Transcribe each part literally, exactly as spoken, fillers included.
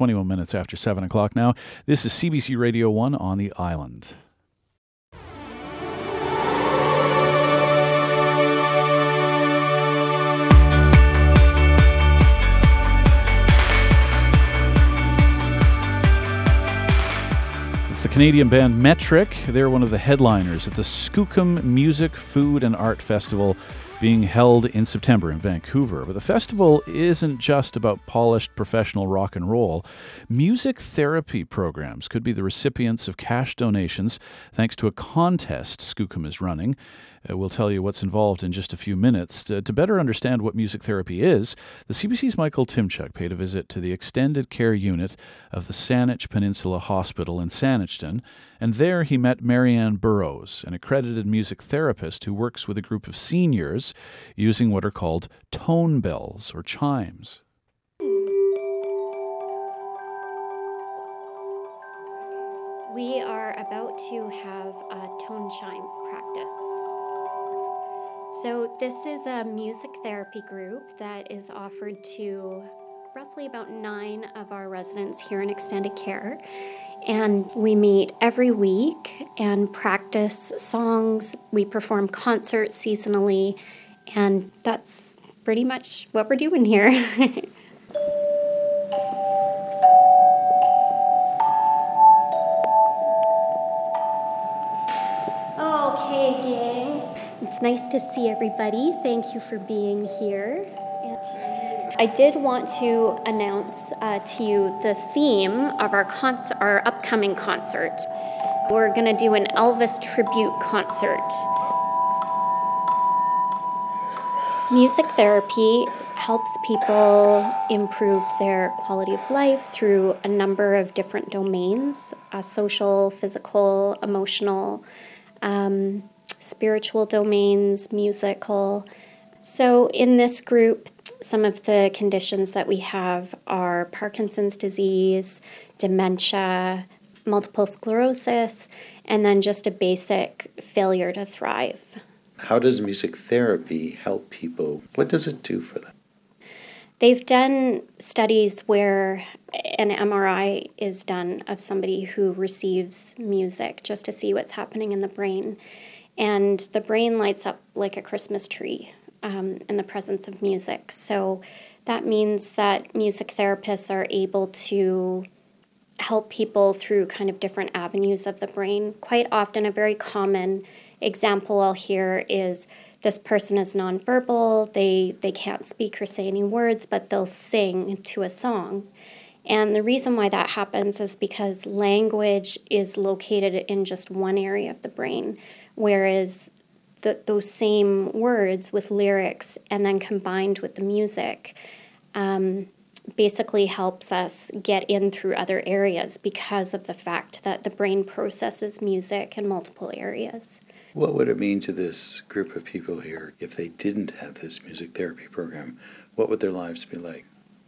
twenty-one minutes after seven o'clock now. This is C B C Radio one on the island. It's the Canadian band Metric. They're one of the headliners at the Skookum Music, Food and Art Festival being held in September in Vancouver. But the festival isn't just about polished professional rock and roll. Music therapy programs could be the recipients of cash donations thanks to a contest Skookum is running. Uh, we'll tell you what's involved in just a few minutes. To, to better understand what music therapy is, the C B C's Michael Tymchuk paid a visit to the extended care unit of the Saanich Peninsula Hospital in Saanich, and there he met Marianne Burrows, an accredited music therapist who works with a group of seniors using what are called tone bells or chimes. We are about to have a tone chime practice. So this is a music therapy group that is offered to roughly about nine of our residents here in extended care. And we meet every week and practice songs. We perform concerts seasonally, and that's pretty much what we're doing here. Okay, gangs. It's nice to see everybody. Thank you for being here. And I did want to announce uh, to you the theme of our concert, our upcoming concert. We're going to do an Elvis tribute concert. Music therapy helps people improve their quality of life through a number of different domains, uh, social, physical, emotional, um, spiritual domains, musical. So in this group, some of the conditions that we have are Parkinson's disease, dementia, multiple sclerosis, and then just a basic failure to thrive. How does music therapy help people? What does it do for them? They've done studies where an M R I is done of somebody who receives music just to see what's happening in the brain. And the brain lights up like a Christmas tree um, in the presence of music. So that means that music therapists are able to help people through kind of different avenues of the brain. Quite often, a very common example I'll hear is this person is nonverbal, they, they can't speak or say any words, but they'll sing to a song. And the reason why that happens is because language is located in just one area of the brain, whereas the, those same words with lyrics and then combined with the music um, basically helps us get in through other areas because of the fact that the brain processes music in multiple areas. What would it mean to this group of people here if they didn't have this music therapy program? What would their lives be like?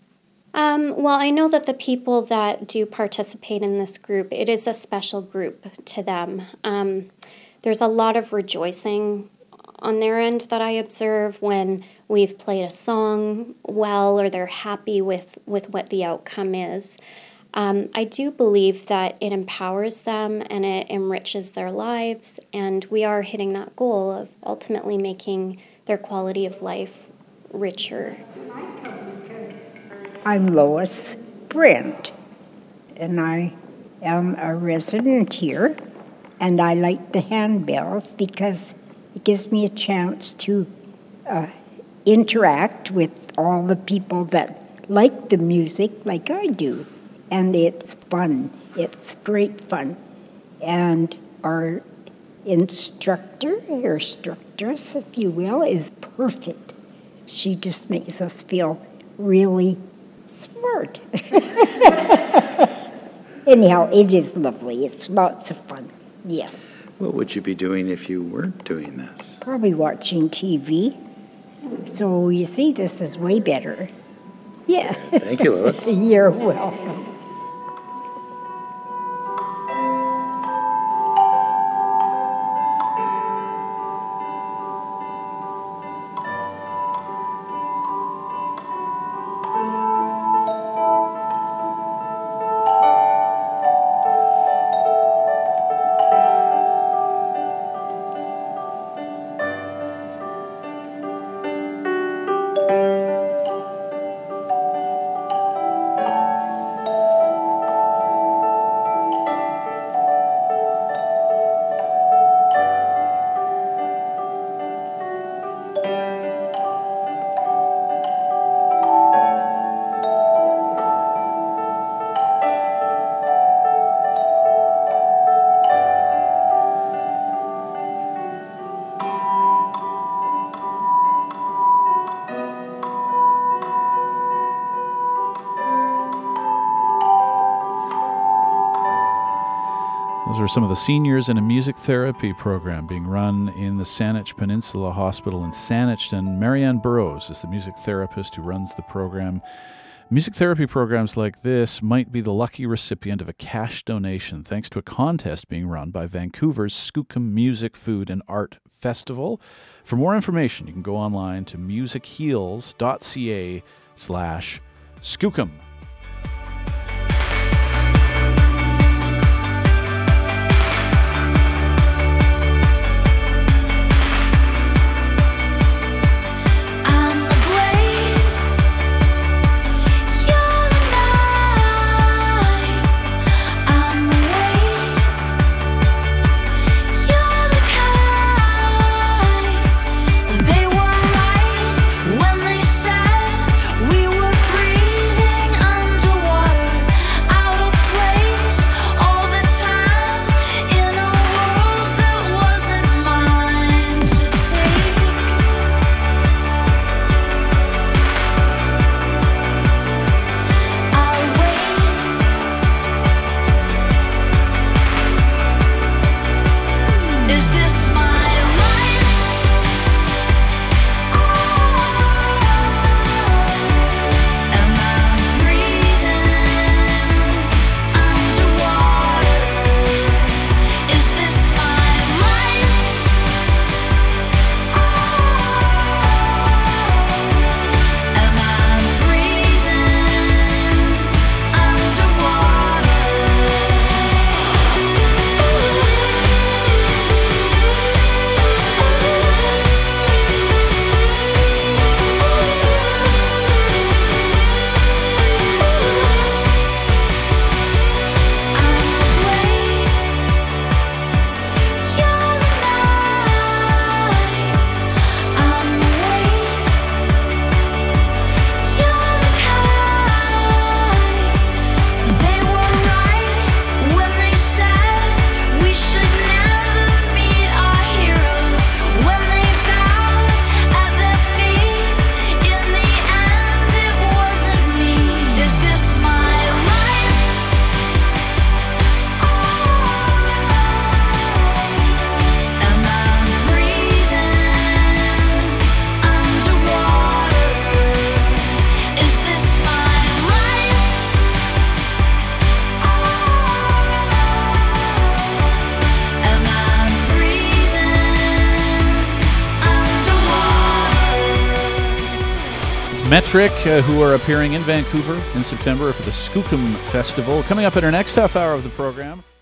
Um, well, I know that the people that do participate in this group, it is a special group to them. Um, there's a lot of rejoicing on their end that I observe when we've played a song well or they're happy with, with what the outcome is. Um, I do believe that it empowers them and it enriches their lives, and we are hitting that goal of ultimately making their quality of life richer. I'm Lois Brent, and I am a resident here, and I like the handbells because it gives me a chance to uh, interact with all the people that like the music like I do. And it's fun. It's great fun. And our instructor, or instructress, if you will, is perfect. She just makes us feel really smart. Anyhow, it is lovely. It's lots of fun. Yeah. What would you be doing if you weren't doing this? Probably watching T V. So you see, this is way better. Yeah. Thank you, Lois. You're welcome. Those are some of the seniors in a music therapy program being run in the Saanich Peninsula Hospital in Saanich. Marianne Burrows is the music therapist who runs the program. Music therapy programs like this might be the lucky recipient of a cash donation thanks to a contest being run by Vancouver's Skookum Music, Food and Art Festival. For more information, you can go online to musicheals.ca slash skookum. Metric, uh, who are appearing in Vancouver in September for the Skookum Festival. Coming up in our next half hour of the program.